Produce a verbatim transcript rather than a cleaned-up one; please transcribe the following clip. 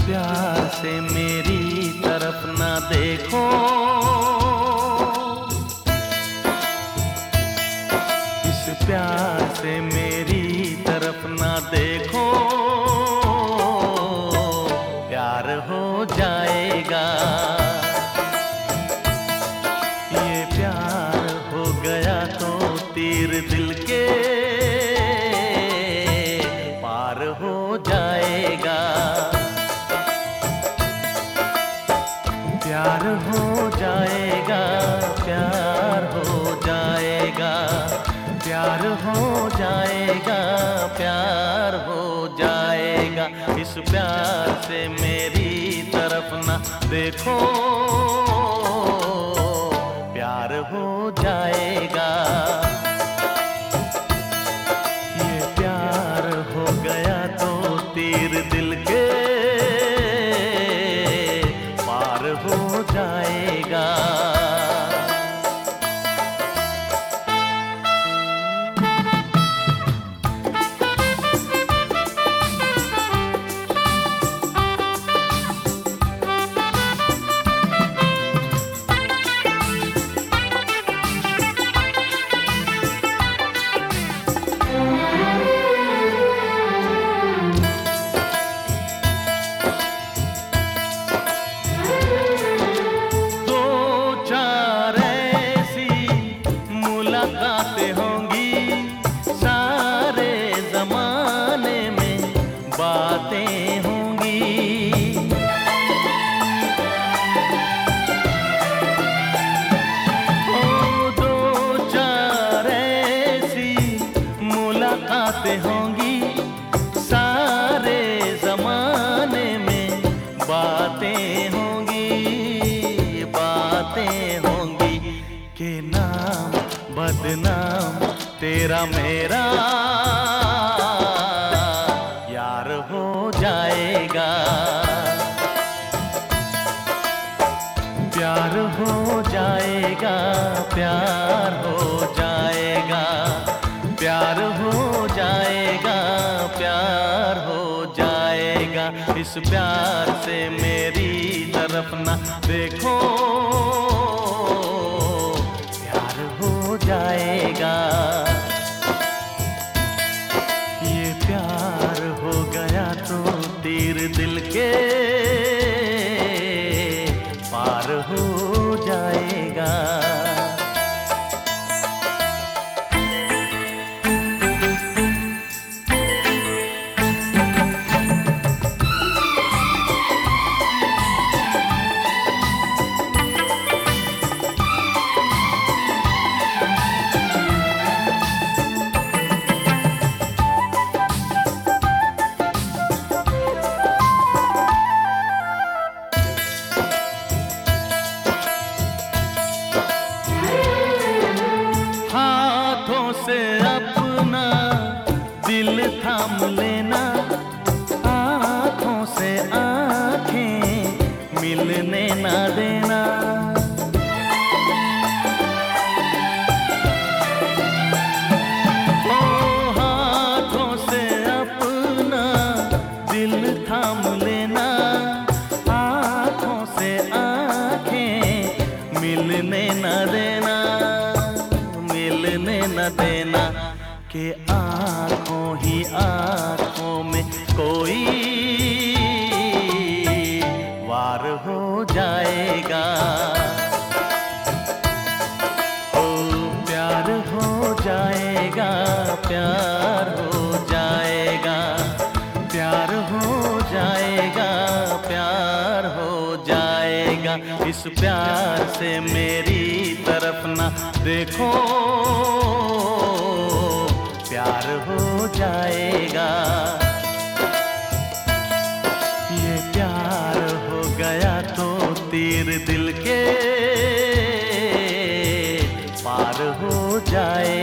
प्यार से मेरी तरफ ना देखो, इस प्यार से मेरी तरफ ना देखो, प्यार हो जाएगा। ये प्यार हो गया तो तीर दिल के पार हो जाएगा। प्यार हो जाएगा, प्यार हो जाएगा, प्यार हो जाएगा, प्यार हो जाएगा। इस प्यार से मेरी तरफ ना देखो, प्यार हो जाएगा। ये प्यार हो गया तो तीर दिल के पार हो जाएगा। मुलाकातें होंगी सारे जमाने में, बातें होंगी। ओ दो चार ऐसी मुलाकातें होंगी सारे जमाने में, बातें होंगी, बातें होंगी। के नाम बदनाम तेरा मेरा यार हो जाएगा। प्यार हो जाएगा, प्यार हो जाएगा, प्यार हो जाएगा, प्यार हो जाएगा। इस प्यार से मेरी तरफ ना देखो, हो जाएगा। ये प्यार हो गया तो तीर दिल के पार हो जाएगा। से अपना दिल थाम लेना, आँखों से आँखें मिलने ना देना। ओ हाथों से अपना दिल थाम लेना, आँखों से आँखें मिलने ना देना, मिलने न देना। कि आँखों ही आँखों में कोई वार हो जाएगा। ओ प्यार हो जाएगा, प्यार हो जाएगा, प्यार हो जाएगा, प्यार हो जाएगा। इस प्यार से मेरी तरफ ना देखो, प्यार हो जाएगा। ये प्यार हो गया तो तीर दिल के पार हो जाएगा।